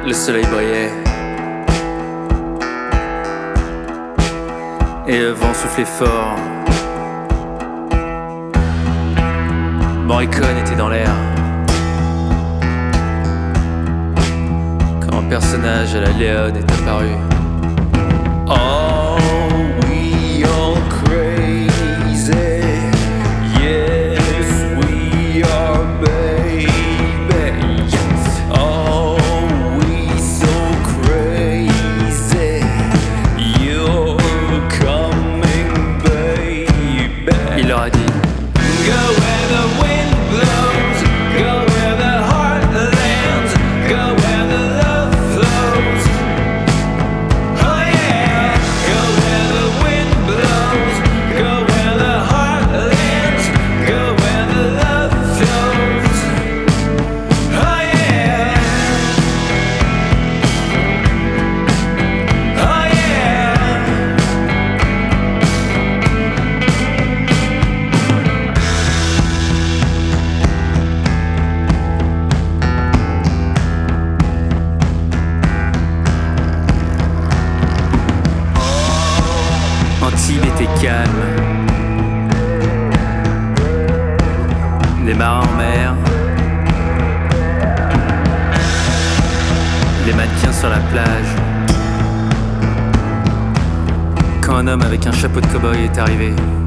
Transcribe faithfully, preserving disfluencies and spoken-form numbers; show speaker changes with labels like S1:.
S1: Le soleil brillait et le vent soufflait fort. Morricone était dans l'air quand un personnage à la Léone est apparu. Oh, we all crazy. Yes, we are, baby. Oh, we so crazy. You're coming, baby. Il leur a dit: Go where the wind blows, go where the heart lands, go where the love flows. Oh yeah, go where the wind blows, go where the heart lands, go where the love flows. Oh yeah, oh yeah. Antibes était calme. Des marins en mer, des mannequins sur la plage. Quand un homme avec un chapeau de cow-boy est arrivé.